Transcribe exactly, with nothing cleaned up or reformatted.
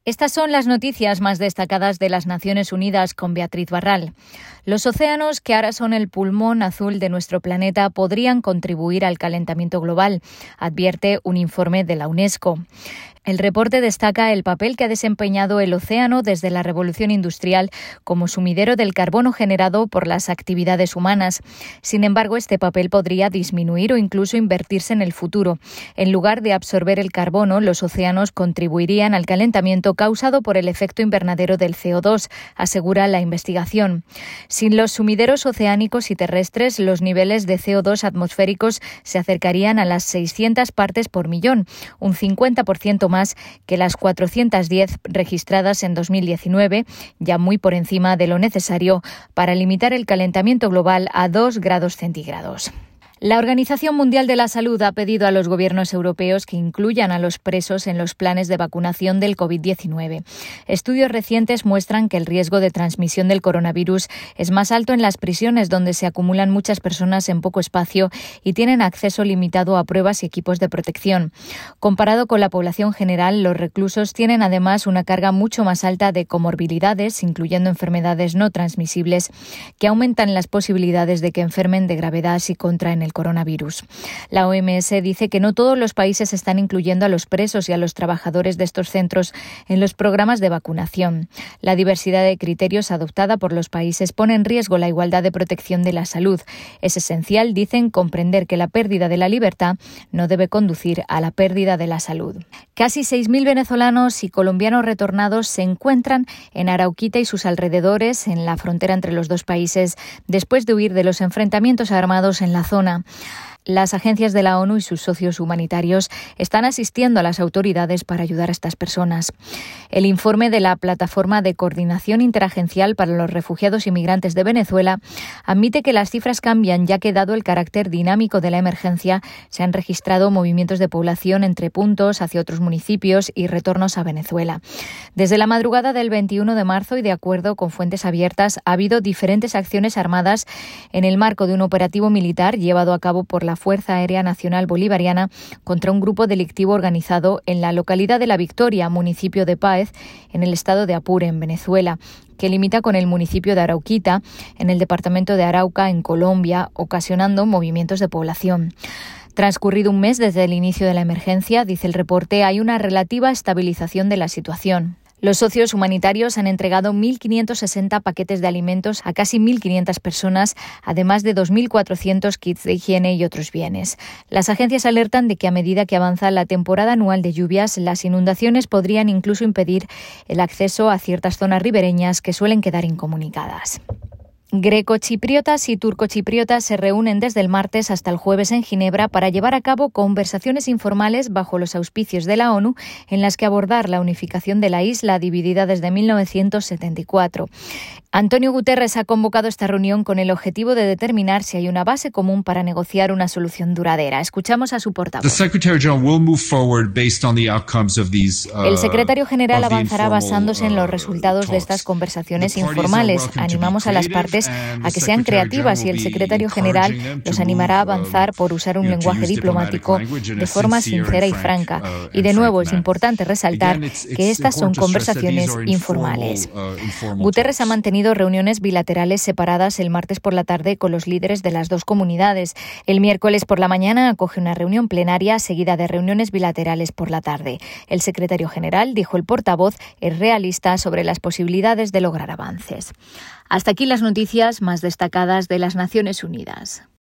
Estas son las noticias más destacadas de las Naciones Unidas con Beatriz Barral. Los océanos, que ahora son el pulmón azul de nuestro planeta, podrían contribuir al calentamiento global, advierte un informe de la UNESCO. El reporte destaca el papel que ha desempeñado el océano desde la revolución industrial como sumidero del carbono generado por las actividades humanas. Sin embargo, este papel podría disminuir o incluso invertirse en el futuro. En lugar de absorber el carbono, los océanos contribuirían al calentamiento causado por el efecto invernadero del C O dos, asegura la investigación. Sin los sumideros oceánicos y terrestres, los niveles de C O dos atmosféricos se acercarían a las seiscientas partes por millón, un cincuenta por ciento más que las cuatrocientas diez registradas en dos mil diecinueve, ya muy por encima de lo necesario para limitar el calentamiento global a dos grados centígrados. La Organización Mundial de la Salud ha pedido a los gobiernos europeos que incluyan a los presos en los planes de vacunación del covid diecinueve. Estudios recientes muestran que el riesgo de transmisión del coronavirus es más alto en las prisiones, donde se acumulan muchas personas en poco espacio y tienen acceso limitado a pruebas y equipos de protección. Comparado con la población general, los reclusos tienen además una carga mucho más alta de comorbilidades, incluyendo enfermedades no transmisibles, que aumentan las posibilidades de que enfermen de gravedad si contraen el coronavirus. La O M S dice que no todos los países están incluyendo a los presos y a los trabajadores de estos centros en los programas de vacunación. La diversidad de criterios adoptada por los países pone en riesgo la igualdad de protección de la salud. Es esencial, dicen, comprender que la pérdida de la libertad no debe conducir a la pérdida de la salud. Casi seis mil venezolanos y colombianos retornados se encuentran en Arauquita y sus alrededores, en la frontera entre los dos países, después de huir de los enfrentamientos armados en la zona. Las agencias de la ONU y sus socios humanitarios están asistiendo a las autoridades para ayudar a estas personas. El informe de la Plataforma de Coordinación Interagencial para los Refugiados y Migrantes de Venezuela admite que las cifras cambian, ya que, dado el carácter dinámico de la emergencia, se han registrado movimientos de población entre puntos hacia otros municipios y retornos a Venezuela. Desde la madrugada del veintiuno de marzo y de acuerdo con fuentes abiertas, ha habido diferentes acciones armadas en el marco de un operativo militar llevado a cabo por la Fuerza Aérea Nacional Bolivariana contra un grupo delictivo organizado en la localidad de La Victoria, municipio de Páez, en el estado de Apure, en Venezuela, que limita con el municipio de Arauquita, en el departamento de Arauca, en Colombia, ocasionando movimientos de población. Transcurrido un mes desde el inicio de la emergencia, dice el reporte, hay una relativa estabilización de la situación. Los socios humanitarios han entregado mil quinientos sesenta paquetes de alimentos a casi mil quinientas personas, además de dos mil cuatrocientos kits de higiene y otros bienes. Las agencias alertan de que a medida que avanza la temporada anual de lluvias, las inundaciones podrían incluso impedir el acceso a ciertas zonas ribereñas que suelen quedar incomunicadas. Grecochipriotas y turcochipriotas se reúnen desde el martes hasta el jueves en Ginebra para llevar a cabo conversaciones informales bajo los auspicios de la ONU en las que abordar la unificación de la isla dividida desde mil novecientos setenta y cuatro. Antonio Guterres ha convocado esta reunión con el objetivo de determinar si hay una base común para negociar una solución duradera. Escuchamos a su portavoz. El secretario general avanzará basándose en los resultados de estas conversaciones informales. Animamos a las partes a que sean creativas y el secretario general los animará a avanzar por usar un lenguaje diplomático de forma sincera y franca. Y de nuevo es importante resaltar que estas son conversaciones informales. Guterres ha mantenido reuniones bilaterales separadas el martes por la tarde con los líderes de las dos comunidades. El miércoles por la mañana acoge una reunión plenaria seguida de reuniones bilaterales por la tarde. El secretario general, dijo el portavoz, es realista sobre las posibilidades de lograr avances. Hasta aquí las noticias más destacadas de las Naciones Unidas.